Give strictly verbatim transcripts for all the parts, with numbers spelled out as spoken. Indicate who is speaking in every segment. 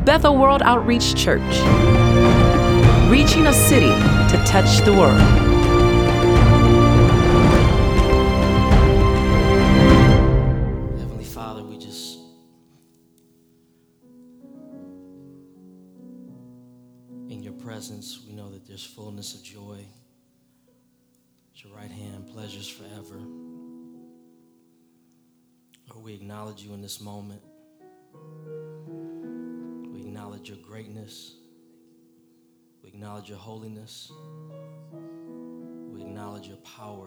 Speaker 1: Bethel World Outreach Church, reaching a city to touch the world.
Speaker 2: Heavenly Father, we just in your presence, we know that there's fullness of joy. At your right hand, pleasures forever. Lord, we acknowledge you in this moment. We acknowledge your greatness. We acknowledge your holiness. We acknowledge your power.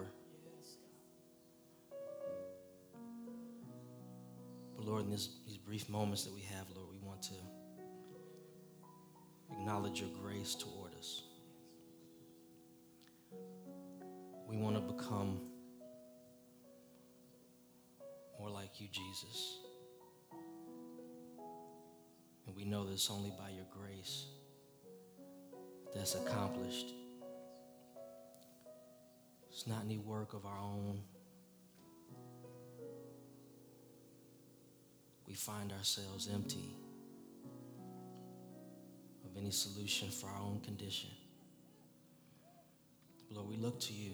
Speaker 2: But Lord, in this, these brief moments that we have, Lord, we want to acknowledge your grace toward us. We want to become more like you, Jesus. And we know that it's only by your grace that's accomplished. It's not any work of our own. We find ourselves empty of any solution for our own condition. Lord, we look to you,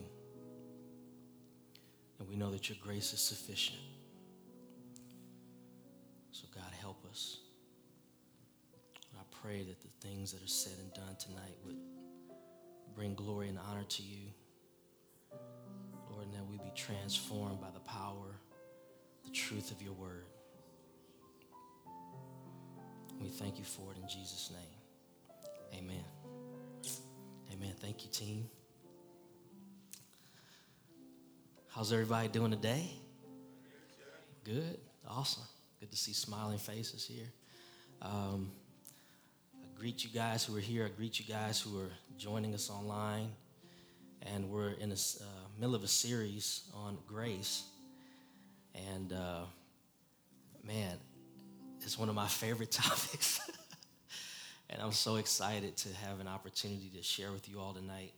Speaker 2: and we know that your grace is sufficient. So God, help us. I pray that the things that are said and done tonight would bring glory and honor to you. Lord, and that we be transformed by the power, the truth of your word. We thank you for it in Jesus' name. Amen. Amen. Thank you, team. How's everybody doing today? Good. Awesome. Good to see smiling faces here. Um, I greet you guys who are here. I greet you guys who are joining us online. And we're in the uh, middle of a series on grace. And, uh, man, it's one of my favorite topics. And I'm so excited to have an opportunity to share with you all tonight.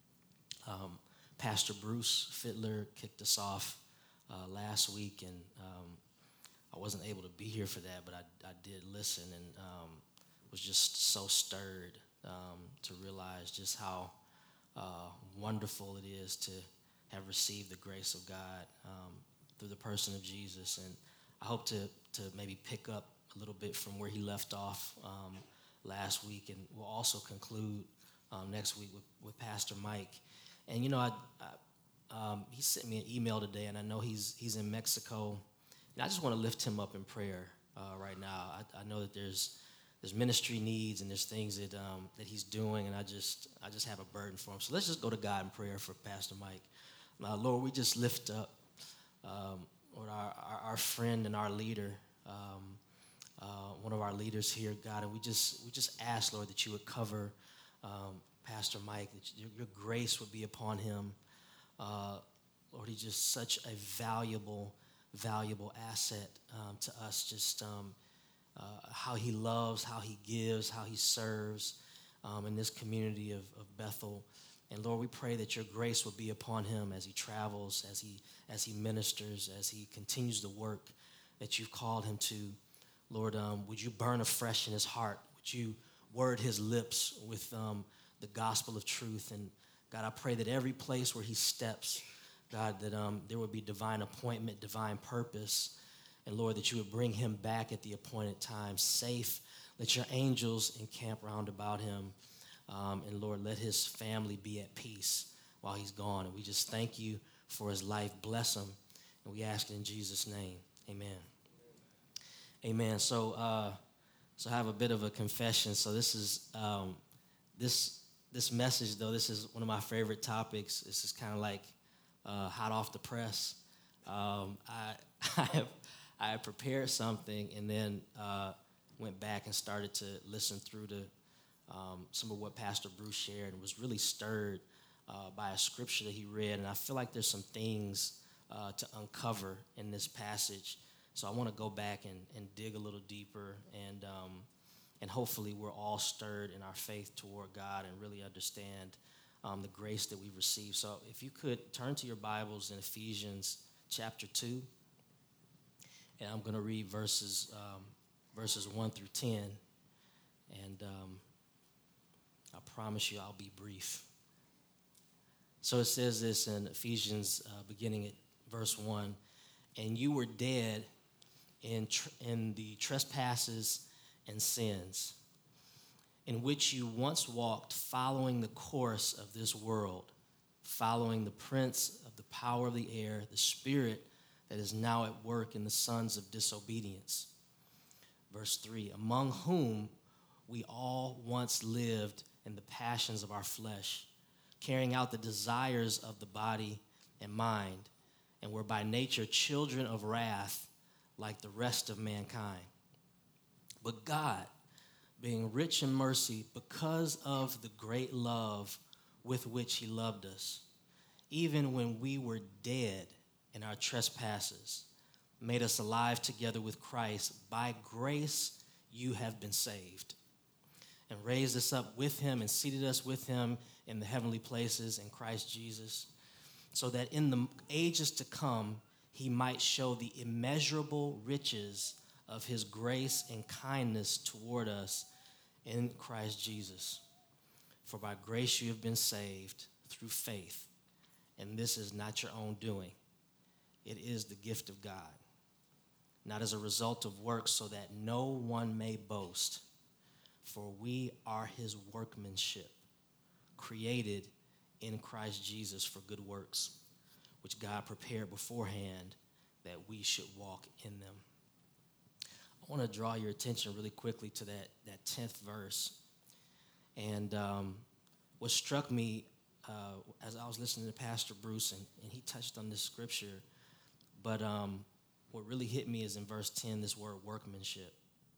Speaker 2: Um, Pastor Bruce Fittler kicked us off uh, last week, and um, I wasn't able to be here for that, but I, I did listen and um, was just so stirred um, to realize just how uh, wonderful it is to have received the grace of God um, through the person of Jesus. And I hope to, to maybe pick up a little bit from where he left off um, last week, and we'll also conclude um, next week with, with Pastor Mike. And, you know, I, I, um, he sent me an email today, and I know he's he's in Mexico. And I just want to lift him up in prayer uh, right now. I, I know that there's there's ministry needs and there's things that um, that he's doing, and I just I just have a burden for him. So let's just go to God in prayer for Pastor Mike. Uh, Lord, we just lift up um, Lord, our, our, our friend and our leader, um, uh, one of our leaders here, God, and we just we just ask, Lord, that you would cover um, Pastor Mike, that your, your grace would be upon him. Uh, Lord, he's just such a valuable, valuable asset um, to us, just um, uh, how he loves, how he gives, how he serves um, in this community of, of Bethel. And Lord, we pray that your grace would be upon him as he travels, as he as he ministers, as he continues the work that you've called him to. Lord, um, would you burn afresh in his heart? Would you word his lips with um, the gospel of truth? And God, I pray that every place where he steps, God, that um, there would be divine appointment, divine purpose. And Lord, that you would bring him back at the appointed time, safe. Let your angels encamp round about him. Um, and Lord, let his family be at peace while he's gone. And we just thank you for his life. Bless him. And we ask it in Jesus' name. Amen. Amen. So, uh, so I have a bit of a confession. So this is, um, this this message, though, this is one of my favorite topics. This is kind of like uh, hot off the press. Um, I, I, have, I have prepared something and then uh, went back and started to listen through the Um, some of what Pastor Bruce shared, and was really stirred uh, by a scripture that he read. And I feel like there's some things uh, to uncover in this passage. So I want to go back and, and dig a little deeper, and um, and hopefully we're all stirred in our faith toward God and really understand um, the grace that we receive. So if you could turn to your Bibles in Ephesians chapter two, and I'm going to read verses um, verses one through ten. and um, I promise you I'll be brief. So it says this in Ephesians, uh, beginning at verse one, and you were dead in, tr- in the trespasses and sins, in which you once walked, following the course of this world, following the prince of the power of the air, the spirit that is now at work in the sons of disobedience. Verse three, among whom we all once lived in the passions of our flesh, carrying out the desires of the body and mind, and were by nature children of wrath like the rest of mankind. But God, being rich in mercy, because of the great love with which he loved us, even when we were dead in our trespasses, made us alive together with Christ. By grace you have been saved, and raised us up with him and seated us with him in the heavenly places in Christ Jesus, so that in the ages to come he might show the immeasurable riches of his grace and kindness toward us in Christ Jesus. For by grace you have been saved through faith, and this is not your own doing. It is the gift of God, not as a result of works, so that no one may boast. For we are his workmanship, created in Christ Jesus for good works, which God prepared beforehand that we should walk in them. I want to draw your attention really quickly to that, that tenth verse. And um, what struck me uh, as I was listening to Pastor Bruce, and, and he touched on this scripture, but um, what really hit me is in verse ten, this word workmanship.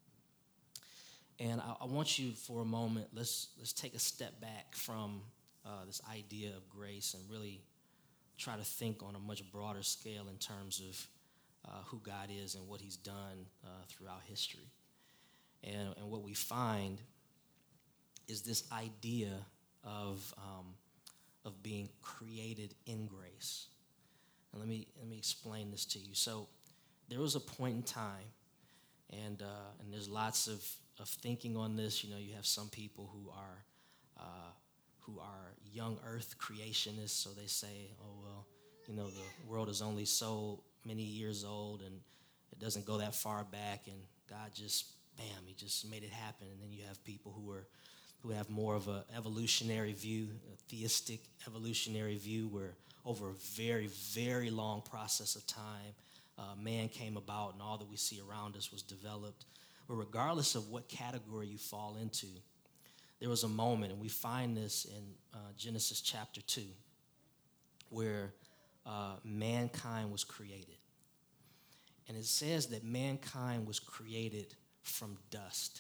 Speaker 2: And I, I want you for a moment, let's let's take a step back from uh, this idea of grace and really try to think on a much broader scale in terms of uh, who God is and what he's done uh, throughout history. And, and what we find is this idea of, um, of being created in grace. And let me, let me explain this to you. So there was a point in time, and, uh, and there's lots of, of thinking on this. You know, you have some people who are uh, who are young earth creationists, so they say, oh, well, you know, the world is only so many years old, and it doesn't go that far back, and God just, bam, he just made it happen. And then you have people who are who have more of an evolutionary view, a theistic evolutionary view, where over a very, very long process of time, uh, man came about, and all that we see around us was developed. But regardless of what category you fall into, there was a moment, and we find this in uh, Genesis chapter two, where uh, mankind was created. And it says that mankind was created from dust.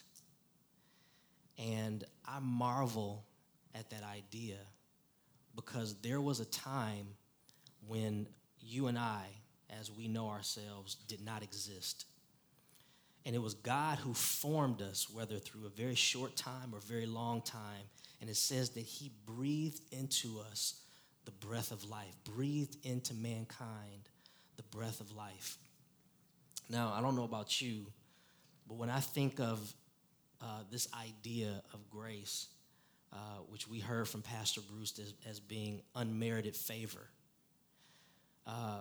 Speaker 2: And I marvel at that idea, because there was a time when you and I, as we know ourselves, did not exist. And it was God who formed us, whether through a very short time or very long time. And it says that he breathed into us the breath of life, breathed into mankind the breath of life. Now, I don't know about you, but when I think of uh, this idea of grace, uh, which we heard from Pastor Bruce as, as being unmerited favor, uh,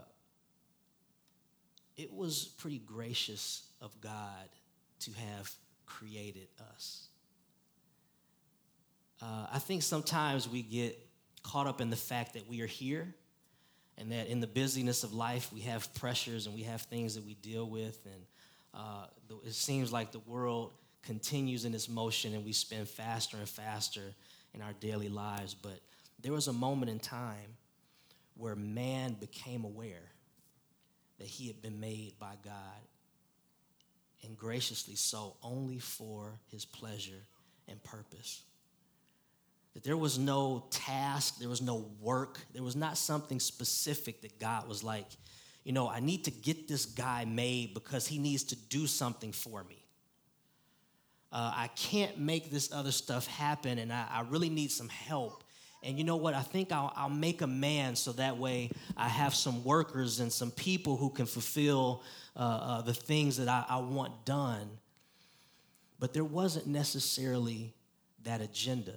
Speaker 2: it was pretty gracious of God to have created us. Uh, I think sometimes we get caught up in the fact that we are here, and that in the busyness of life we have pressures and we have things that we deal with, and uh, it seems like the world continues in its motion and we spend faster and faster in our daily lives. But there was a moment in time where man became aware that he had been made by God, and graciously so, only for his pleasure and purpose. That there was no task, there was no work, there was not something specific that God was like, you know, I need to get this guy made because he needs to do something for me. Uh, I can't make this other stuff happen, and I, I really need some help. And you know what? I think I'll, I'll make a man so that way I have some workers and some people who can fulfill uh, uh, the things that I, I want done. But there wasn't necessarily that agenda.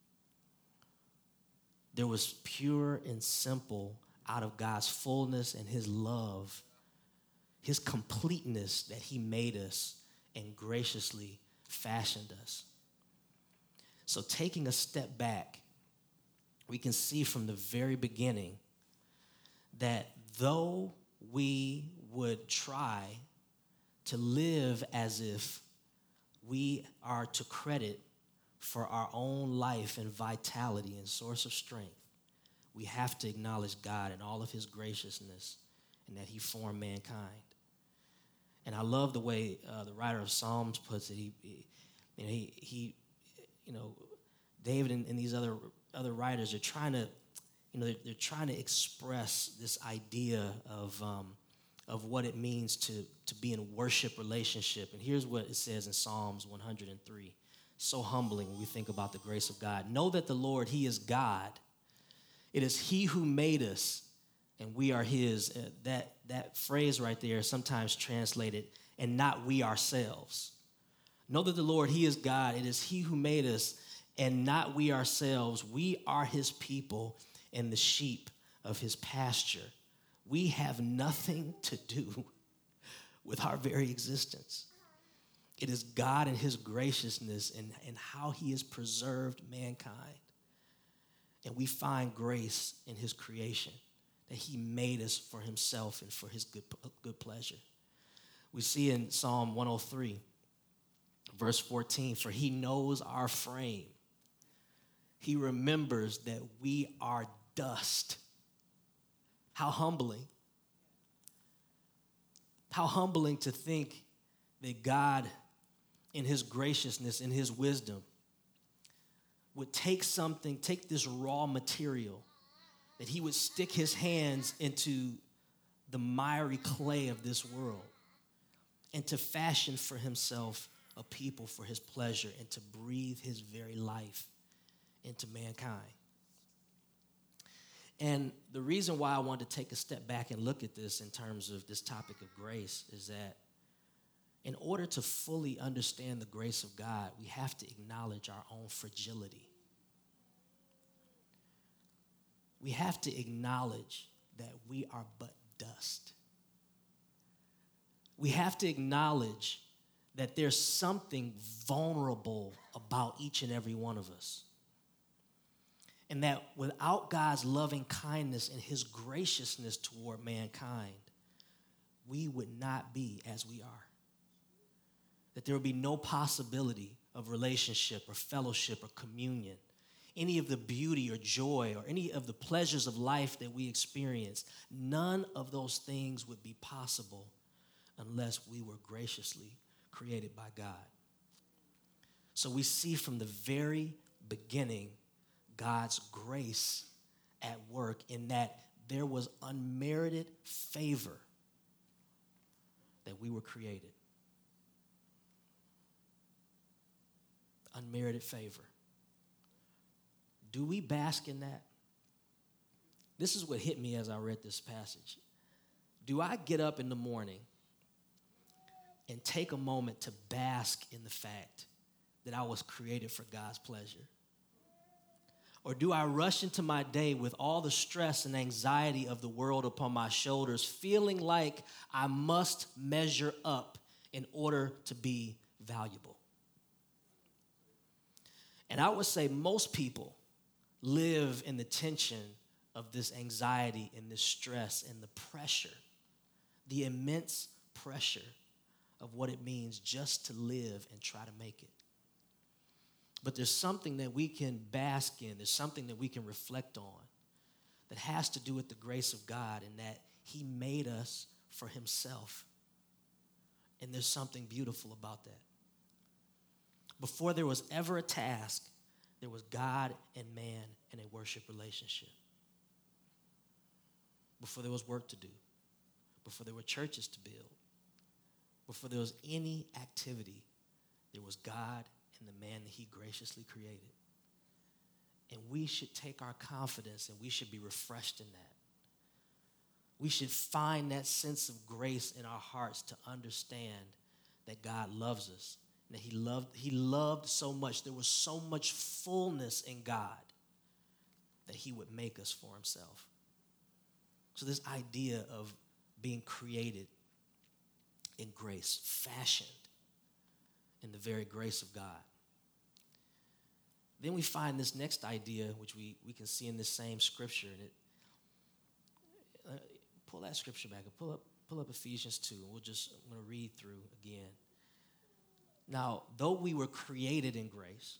Speaker 2: There was pure and simple, out of God's fullness and his love, his completeness, that he made us and graciously fashioned us. So taking a step back, we can see from the very beginning that though we would try to live as if we are to credit for our own life and vitality and source of strength, we have to acknowledge God and all of his graciousness and that he formed mankind. And I love the way uh, the writer of Psalms puts it. He, he, you know, he, he you know, David and, and these other other writers are trying to, you know, they're, they're trying to express this idea of um, of what it means to to be in worship relationship. And here's what it says in Psalms one hundred three. So humbling when we think about the grace of God. Know that the Lord, he is God. It is he who made us, and we are his. Uh, that, that phrase right there is sometimes translated, and not we ourselves. Know that the Lord, he is God. It is he who made us, and not we ourselves. We are his people and the sheep of his pasture. We have nothing to do with our very existence. It is God and his graciousness and, and how he has preserved mankind. And we find grace in his creation, that he made us for himself and for his good, good pleasure. We see in Psalm one oh three, verse fourteen, for he knows our frame. He remembers that we are dust. How humbling. How humbling to think that God, in his graciousness, in his wisdom, would take something, take this raw material, that he would stick his hands into the miry clay of this world and to fashion for himself a people for his pleasure and to breathe his very life into mankind. And the reason why I wanted to take a step back and look at this in terms of this topic of grace is that in order to fully understand the grace of God, we have to acknowledge our own fragility. We have to acknowledge that we are but dust. We have to acknowledge that there's something vulnerable about each and every one of us. And that without God's loving kindness and his graciousness toward mankind, we would not be as we are. That there would be no possibility of relationship or fellowship or communion, any of the beauty or joy or any of the pleasures of life that we experience. None of those things would be possible unless we were graciously created by God. So we see from the very beginning God's grace at work in that there was unmerited favor that we were created. Unmerited favor. Do we bask in that? This is what hit me as I read this passage. Do I get up in the morning and take a moment to bask in the fact that I was created for God's pleasure? Or do I rush into my day with all the stress and anxiety of the world upon my shoulders, feeling like I must measure up in order to be valuable? And I would say most people live in the tension of this anxiety and this stress and the pressure, the immense pressure of what it means just to live and try to make it. But there's something that we can bask in, there's something that we can reflect on that has to do with the grace of God and that he made us for himself. And there's something beautiful about that. Before there was ever a task, there was God and man in a worship relationship. Before there was work to do, before there were churches to build, before there was any activity, there was God and the man that he graciously created. And we should take our confidence and we should be refreshed in that. We should find that sense of grace in our hearts to understand that God loves us that he loved, he loved so much. There was so much fullness in God that he would make us for himself. So this idea of being created in grace, fashioned in the very grace of God. Then we find this next idea, which we, we can see in this same scripture. And it, uh, pull that scripture back and pull up, pull up Ephesians two. And we'll just, I'm going to read through again. Now, though we were created in grace,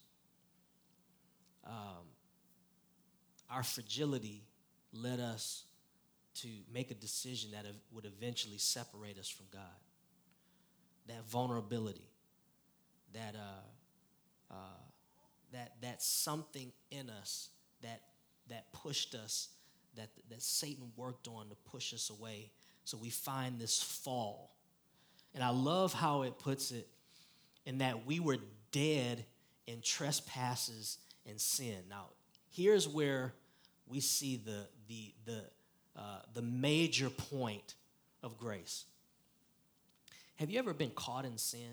Speaker 2: um, our fragility led us to make a decision that would eventually separate us from God. That vulnerability, that uh, uh, that that something in us that that pushed us, that that Satan worked on to push us away. So we find this fall, and I love how it puts it, in that we were dead in trespasses and sin. Now, here's where we see the the the uh, the major point of grace. Have you ever been caught in sin?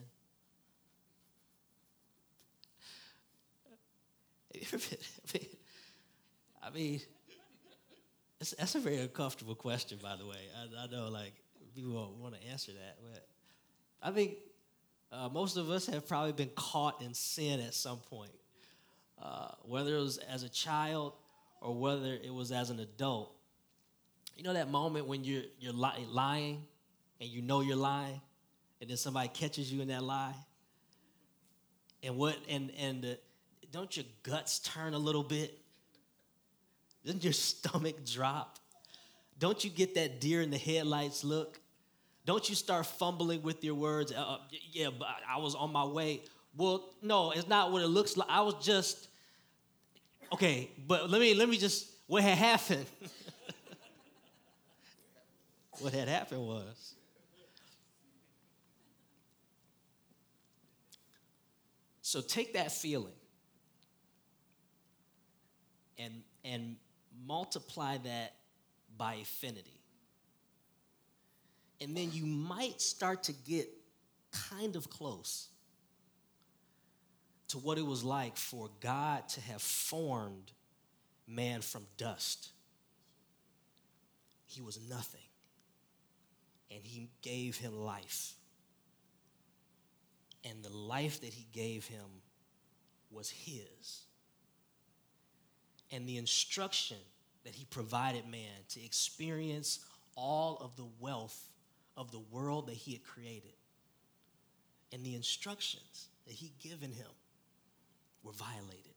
Speaker 2: Have you ever been, I mean, it's, that's a very uncomfortable question, by the way. I, I know, like, people won't want to answer that, but I think uh, most of us have probably been caught in sin at some point, uh, whether it was as a child or whether it was as an adult. You know that moment when you're you're li- lying and you know you're lying, and then somebody catches you in that lie, and what and and uh, don't your guts turn a little bit? Doesn't your stomach drop? Don't you get that deer in the headlights look? Don't you start fumbling with your words? Uh, yeah, but I was on my way. Well, no, it's not what it looks like. I was just okay. But let me let me just what had happened. What had happened was, so take that feeling and, and multiply that by affinity. And then you might start to get kind of close to what it was like for God to have formed man from dust. He was nothing. And he gave him life. And the life that he gave him was his. And the instruction that he provided man to experience all of the wealth of the world that he had created, and the instructions that he'd given him were violated.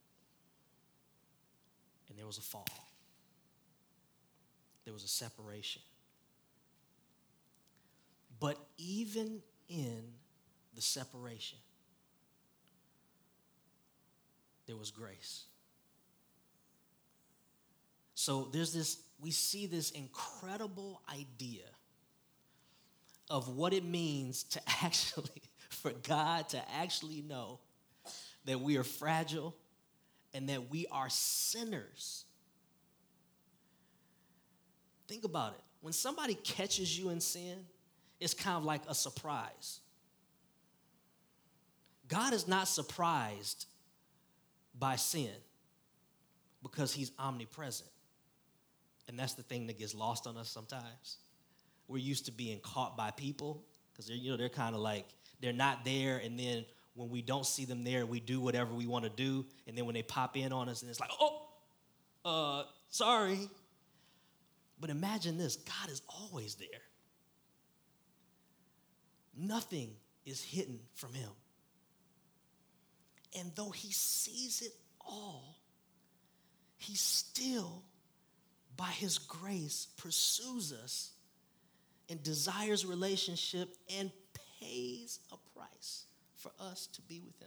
Speaker 2: And there was a fall. There was a separation. But even in the separation, there was grace. So there's this, we see this incredible idea of what it means to actually, for God to actually know that we are fragile and that we are sinners. Think about it. When somebody catches you in sin, it's kind of like a surprise. God is not surprised by sin because he's omnipresent. And that's the thing that gets lost on us sometimes. We're used to being caught by people because they're, you know, they're kind of like, they're not there, and then when we don't see them there, we do whatever we want to do, and then when they pop in on us, and it's like, oh, uh, sorry. But imagine this, God is always there. Nothing is hidden from him. And though he sees it all, he still, by his grace, pursues us and desires relationship and pays a price for us to be with him.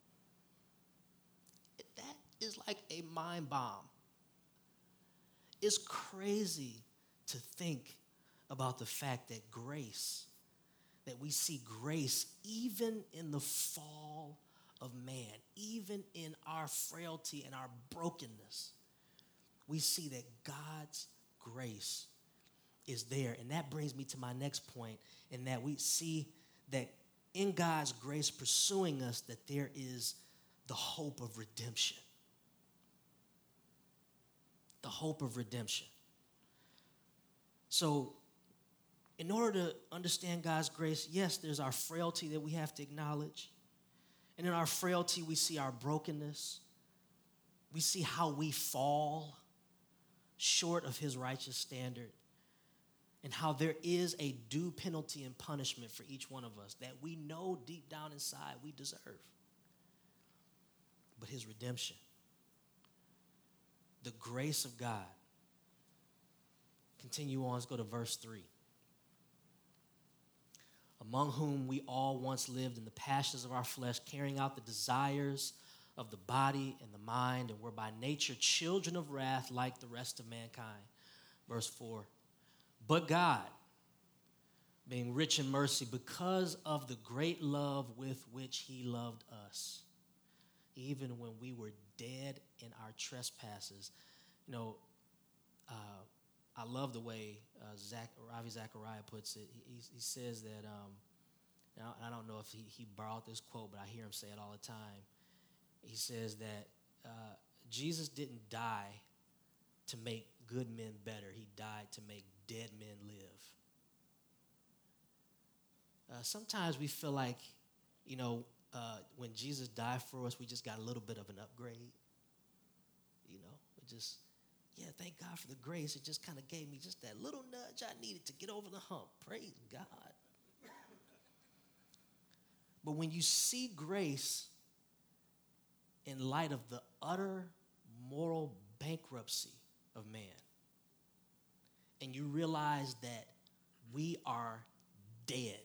Speaker 2: That is like a mind bomb. It's crazy to think about the fact that grace, that we see grace even in the fall of man, even in our frailty and our brokenness. We see that God's grace is there. And that brings me to my next point, in that we see that in God's grace pursuing us, that there is the hope of redemption. The hope of redemption. So, in order to understand God's grace, yes, there's our frailty that we have to acknowledge. And in our frailty, we see our brokenness. We see how we fall short of his righteous standard, and how there is a due penalty and punishment for each one of us that we know deep down inside we deserve. But his redemption, the grace of God. Continue on, let's go to verse three. Among whom we all once lived in the passions of our flesh, carrying out the desires of the body and the mind, and were by nature children of wrath like the rest of mankind. Verse four. But God, being rich in mercy, because of the great love with which he loved us, even when we were dead in our trespasses. You know, uh, I love the way uh, Zach, Ravi Zachariah puts it. He, he says that, um, now, I don't know if he, he borrowed this quote, but I hear him say it all the time. He says that uh, Jesus didn't die to make good men better. He died to make dead men live. Uh, sometimes we feel like, you know, uh, when Jesus died for us, we just got a little bit of an upgrade. You know, we just, yeah, thank God for the grace. It just kind of gave me just that little nudge I needed to get over the hump. Praise God. But when you see grace in light of the utter moral bankruptcy of man, and you realize that we are dead,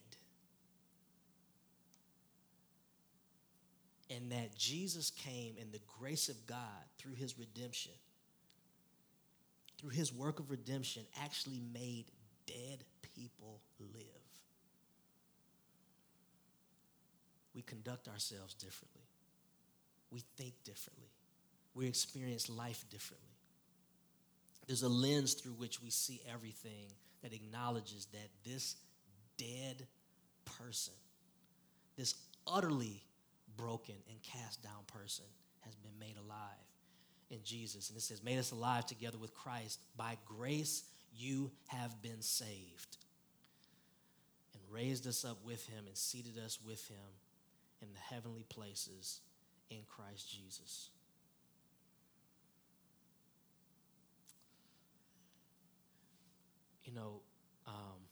Speaker 2: and that Jesus came in the grace of God through his redemption, through his work of redemption, actually made dead people live. We conduct ourselves differently. We think differently. We experience life differently. There's a lens through which we see everything that acknowledges that this dead person, this utterly broken and cast down person, has been made alive in Jesus. And it says, made us alive together with Christ. By grace you have been saved. And raised us up with him and seated us with him in the heavenly places in Christ Jesus. You know, um,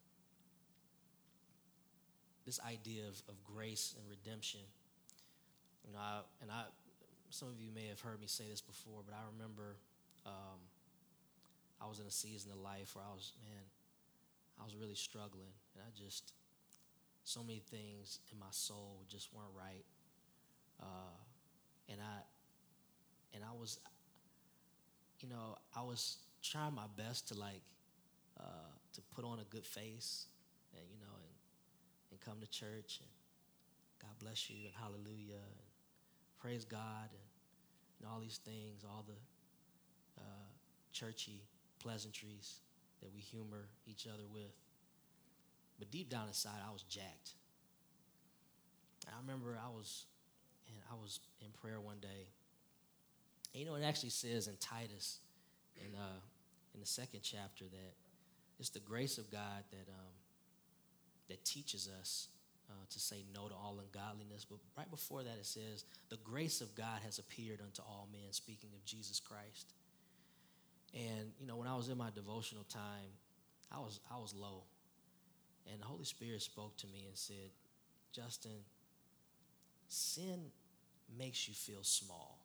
Speaker 2: this idea of, of grace and redemption, you know, I, and I, some of you may have heard me say this before, but I remember um, I was in a season of life where I was, man, I was really struggling, and I just, so many things in my soul just weren't right, uh, and I, and I was, you know, I was trying my best to like, uh, to put on a good face, and you know, and and come to church, and God bless you, and hallelujah, and praise God, and, and all these things, all the uh, churchy pleasantries that we humor each other with. But deep down inside, I was jacked. I remember I was, and I was in prayer one day. And you know, it actually says in Titus, in uh, in the second chapter, that it's the grace of God that um, that teaches us uh, to say no to all ungodliness. But right before that, it says, the grace of God has appeared unto all men, speaking of Jesus Christ. And, you know, when I was in my devotional time, I was I was low. And the Holy Spirit spoke to me and said, Justin, sin makes you feel small.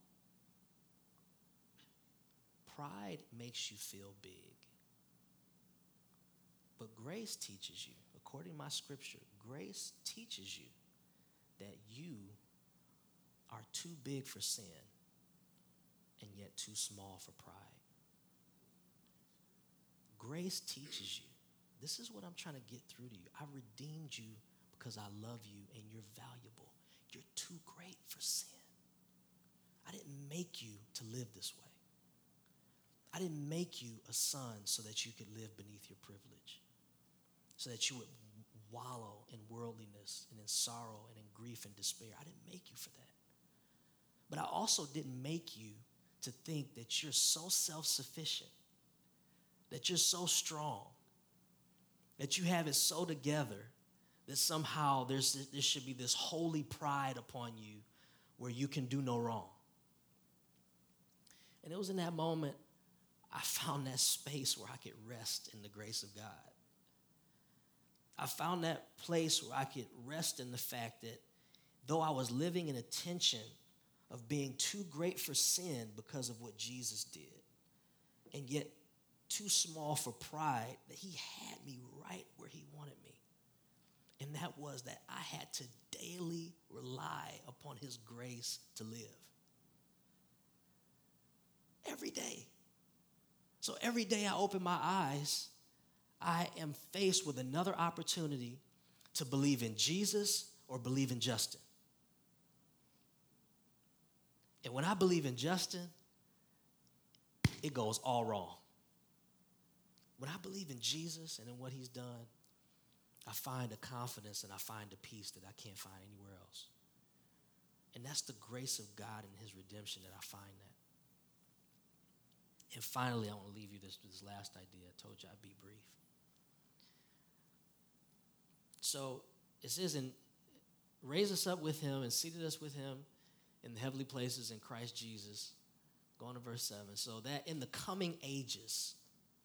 Speaker 2: Pride makes you feel big. But grace teaches you, according to my scripture, grace teaches you that you are too big for sin and yet too small for pride. Grace teaches you. This is what I'm trying to get through to you. I redeemed you because I love you and you're valuable. You're too great for sin. I didn't make you to live this way. I didn't make you a son so that you could live beneath your privilege, so that you would wallow in worldliness and in sorrow and in grief and despair. I didn't make you for that. But I also didn't make you to think that you're so self-sufficient, that you're so strong, that you have it so together that somehow there's, there should be this holy pride upon you where you can do no wrong. And it was in that moment I found that space where I could rest in the grace of God. I found that place where I could rest in the fact that though I was living in a tension of being too great for sin because of what Jesus did, and yet too small for pride, that he had me right where he wanted me. And that was that I had to daily rely upon his grace to live. Every day. So every day I open my eyes, I am faced with another opportunity to believe in Jesus or believe in Justin. And when I believe in Justin, it goes all wrong. When I believe in Jesus and in what he's done, I find a confidence and I find a peace that I can't find anywhere else. And that's the grace of God and his redemption that I find that. And finally, I want to leave you this, this last idea. I told you I'd be brief. So it says, and raise us up with him and seated us with him in the heavenly places in Christ Jesus. Go on to verse seven. So that in the coming ages.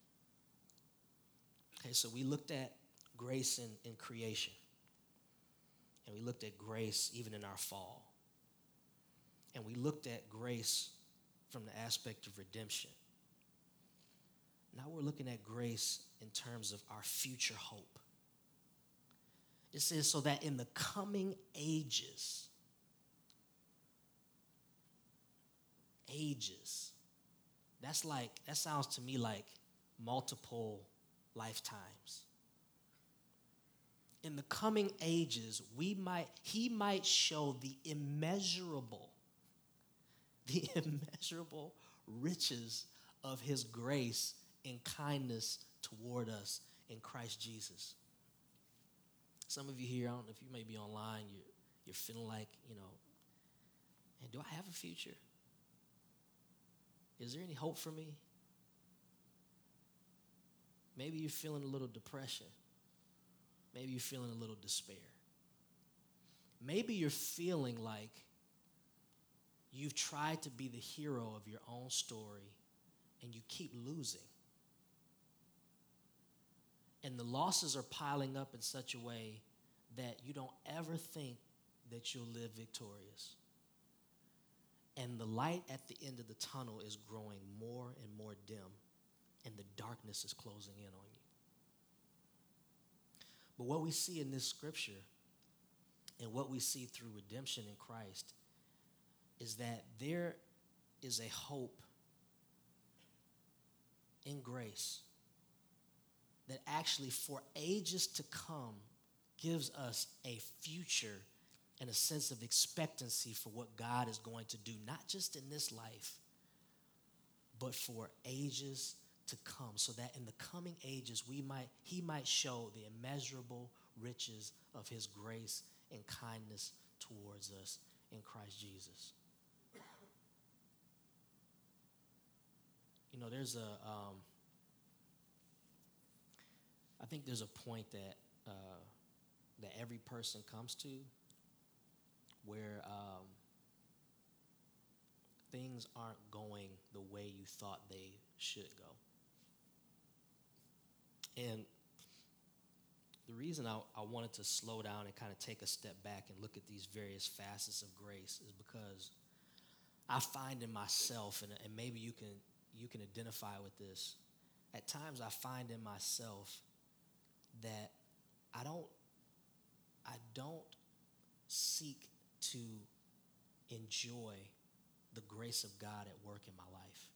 Speaker 2: Okay, so we looked at grace in, in creation. And we looked at grace even in our fall. And we looked at grace from the aspect of redemption. Now we're looking at grace in terms of our future hope. It says, so that in the coming ages, ages, that's like, that sounds to me like multiple lifetimes. In the coming ages, we might, he might show the immeasurable, the immeasurable riches of his grace and kindness toward us in Christ Jesus. Some of you here, I don't know if you may be online, you're, you're feeling like, you know, man, do I have a future? Is there any hope for me? Maybe you're feeling a little depression. Maybe you're feeling a little despair. Maybe you're feeling like you've tried to be the hero of your own story and you keep losing. And the losses are piling up in such a way that you don't ever think that you'll live victorious. And the light at the end of the tunnel is growing more and more dim, and the darkness is closing in on you. But what we see in this scripture and what we see through redemption in Christ is that there is a hope in grace that actually for ages to come gives us a future and a sense of expectancy for what God is going to do, not just in this life, but for ages to come, so that in the coming ages we might he might show the immeasurable riches of his grace and kindness towards us in Christ Jesus. You know, there's a um, I think there's a point that uh, that every person comes to where um, things aren't going the way you thought they should go. And the reason I, I wanted to slow down and kind of take a step back and look at these various facets of grace is because I find in myself, and, and maybe you can you can identify with this, at times I find in myself that I don't I don't seek to enjoy the grace of God at work in my life.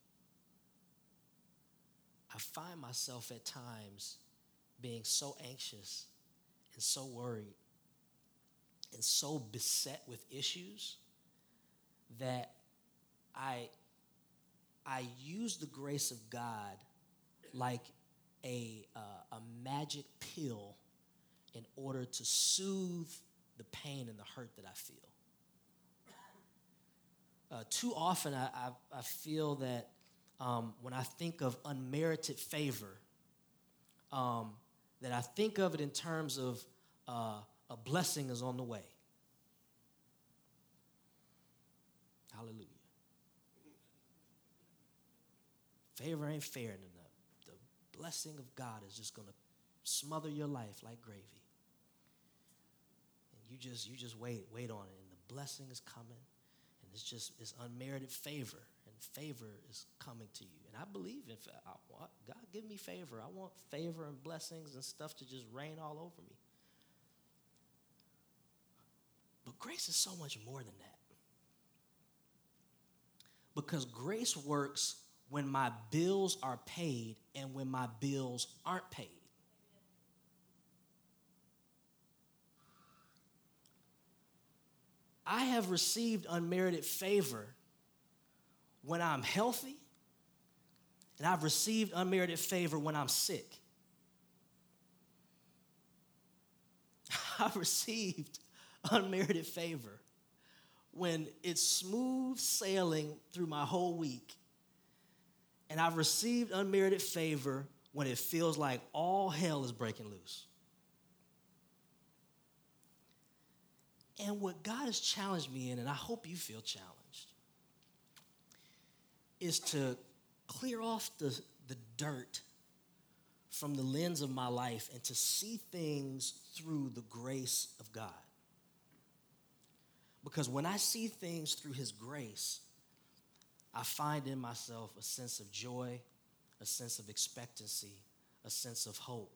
Speaker 2: I find myself at times being so anxious and so worried and so beset with issues that I I use the grace of God like a uh, a magic pill in order to soothe the pain and the hurt that I feel. Uh, too often, I, I, I feel that um, when I think of unmerited favor, um, that I think of it in terms of uh, a blessing is on the way. Hallelujah. Favor ain't fair enough. The blessing of God is just going to smother your life like gravy. And you just you just wait, wait on it, and the blessing is coming, and it's just it's unmerited favor, and favor is coming to you. And I believe in I want, God, give me favor. I want favor and blessings and stuff to just rain all over me. But grace is so much more than that. Because grace works when my bills are paid and when my bills aren't paid. I have received unmerited favor when I'm healthy, and I've received unmerited favor when I'm sick. I've received unmerited favor when it's smooth sailing through my whole week. And I've received unmerited favor when it feels like all hell is breaking loose. And what God has challenged me in, and I hope you feel challenged, is to clear off the, the dirt from the lens of my life and to see things through the grace of God. Because when I see things through his grace, I find in myself a sense of joy, a sense of expectancy, a sense of hope.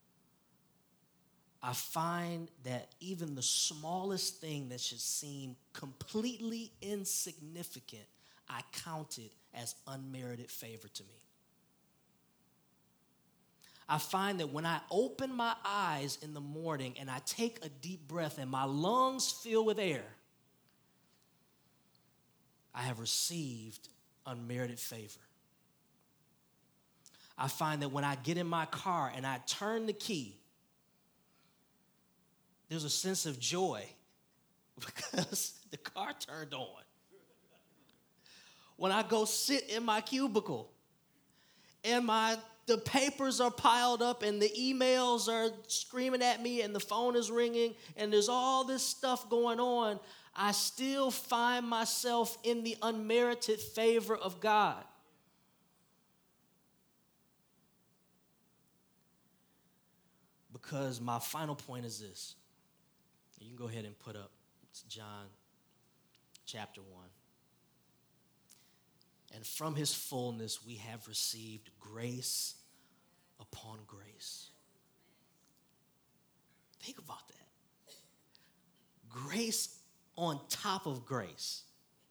Speaker 2: I find that even the smallest thing that should seem completely insignificant, I count it as unmerited favor to me. I find that when I open my eyes in the morning and I take a deep breath and my lungs fill with air, I have received unmerited favor. I find that when I get in my car and I turn the key, there's a sense of joy because the car turned on. When I go sit in my cubicle and my the papers are piled up and the emails are screaming at me and the phone is ringing and there's all this stuff going on, I still find myself in the unmerited favor of God. Because my final point is this. You can go ahead and put up, it's John chapter one. And from his fullness we have received grace upon grace. Think about that. Grace on top of grace.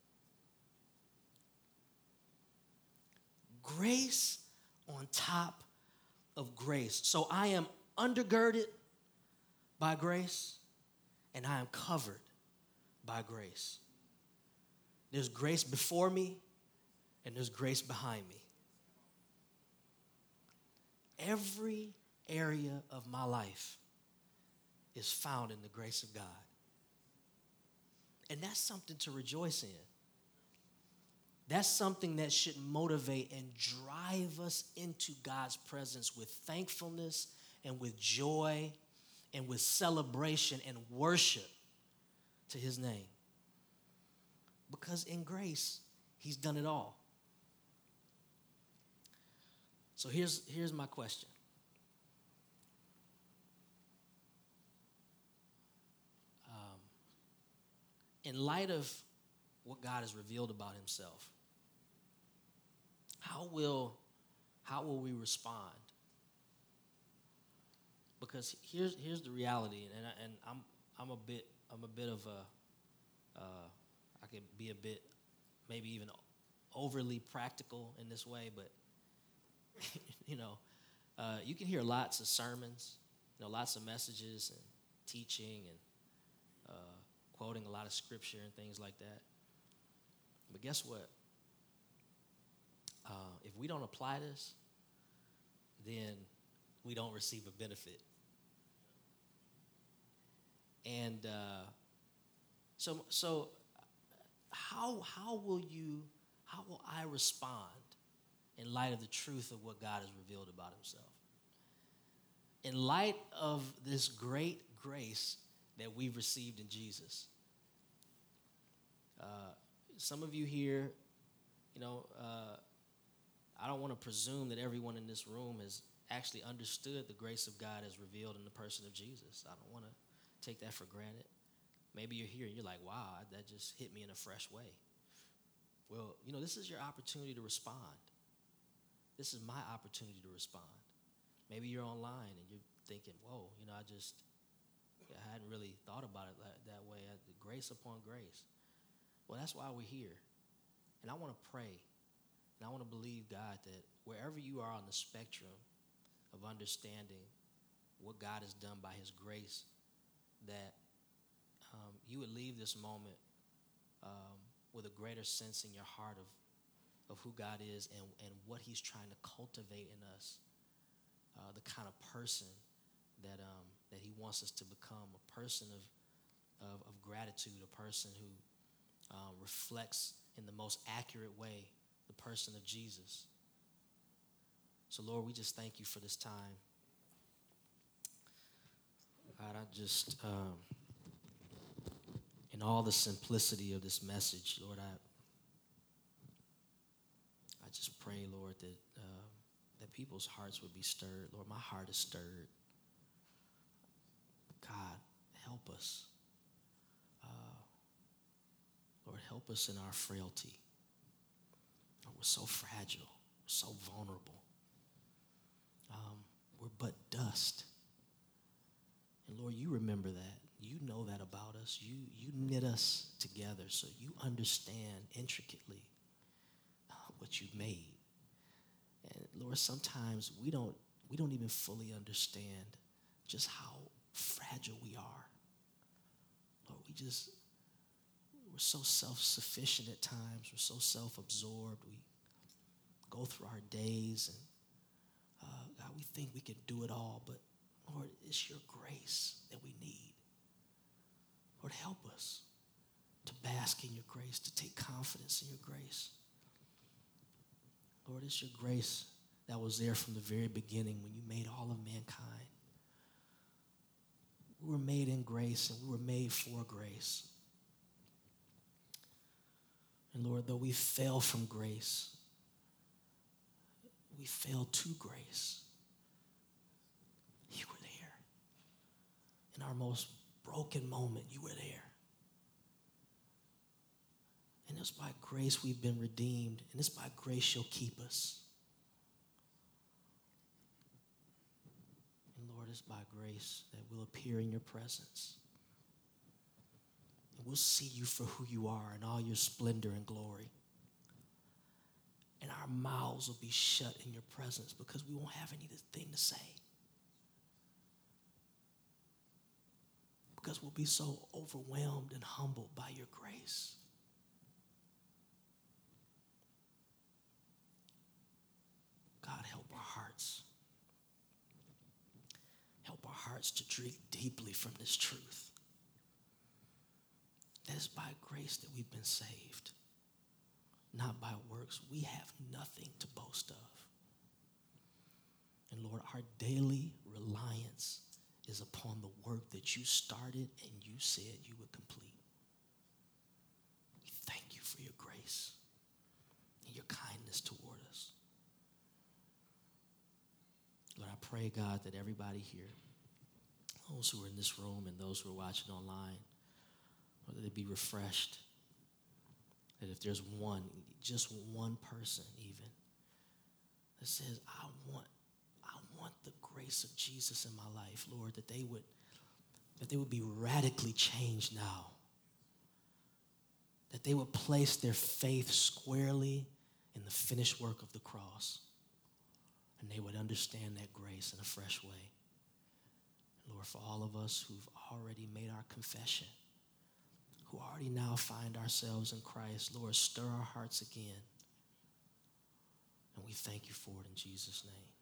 Speaker 2: Grace on top of grace. So I am undergirded by grace, and I am covered by grace. There's grace before me, and there's grace behind me. Every area of my life is found in the grace of God. And that's something to rejoice in. That's something that should motivate and drive us into God's presence with thankfulness and with joy and with celebration and worship to his name. Because in grace, he's done it all. So here's, here's my question. Um, in light of what God has revealed about himself, how will, how will we respond? Because here's, here's the reality, and, I, and I'm, I'm, a bit, I'm a bit of a, uh, I could be a bit, maybe even overly practical in this way, but you know, uh, you can hear lots of sermons, you know, lots of messages and teaching and uh, quoting a lot of scripture and things like that. But guess what? Uh, if we don't apply this, then we don't receive a benefit. And uh, so, so how how will you how will I respond in light of the truth of what God has revealed about himself? In light of this great grace that we've received in Jesus. Uh, some of you here, you know, uh, I don't want to presume that everyone in this room has actually understood the grace of God as revealed in the person of Jesus. I don't want to take that for granted. Maybe you're here and you're like, wow, that just hit me in a fresh way. Well, you know, this is your opportunity to respond. This is my opportunity to respond. Maybe you're online and you're thinking, whoa, you know, I just, yeah, I hadn't really thought about it that, that way. I, grace upon grace. Well, that's why we're here. And I want to pray. And I want to believe, God, that wherever you are on the spectrum of understanding what God has done by his grace, that um, you would leave this moment um, with a greater sense in your heart of, of who God is and, and what he's trying to cultivate in us, uh, the kind of person that um, that he wants us to become, a person of, of, of gratitude, a person who uh, reflects in the most accurate way the person of Jesus. So, Lord, we just thank you for this time. God, I just, um, in all the simplicity of this message, Lord, I I just pray, Lord, that uh, that people's hearts would be stirred. Lord, my heart is stirred. God, help us. Uh, Lord, help us in our frailty. Lord, we're so fragile. We're so vulnerable. Um, we're but dust. And Lord, you remember that. You know that about us. You, you knit us together so you understand intricately uh, what you've made. And Lord, sometimes we don't, we don't even fully understand just how fragile we are. Lord, we just, we're so self-sufficient at times. We're so self-absorbed. We go through our days and uh, God, we think we can do it all, but Lord, it's your grace that we need. Lord, help us to bask in your grace, to take confidence in your grace. Lord, it's your grace that was there from the very beginning when you made all of mankind. We were made in grace and we were made for grace. And Lord, though we fell from grace, we fell to grace. You were there. In our most broken moment, you were there. And it's by grace we've been redeemed, and it's by grace you'll keep us. And Lord, it's by grace that we'll appear in your presence. And we'll see you for who you are in all your splendor and glory. And our mouths will be shut in your presence because we won't have anything to say. Because we'll be so overwhelmed and humbled by your grace. God, help our hearts. Help our hearts to drink deeply from this truth. That it's by grace that we've been saved, not by works. We have nothing to boast of. And Lord, our daily reliance is upon the work that you started and you said you would complete. We thank you for your grace and your kindness toward us. Lord, I pray, God, that everybody here, those who are in this room and those who are watching online, whether they be refreshed, that if there's one, just one person even, that says, I want, I want the grace of Jesus in my life, Lord, that they would, that they would be radically changed now. That they would place their faith squarely in the finished work of the cross. And they would understand that grace in a fresh way. Lord, for all of us who've already made our confession, who already now find ourselves in Christ, Lord, stir our hearts again. And we thank you for it in Jesus' name.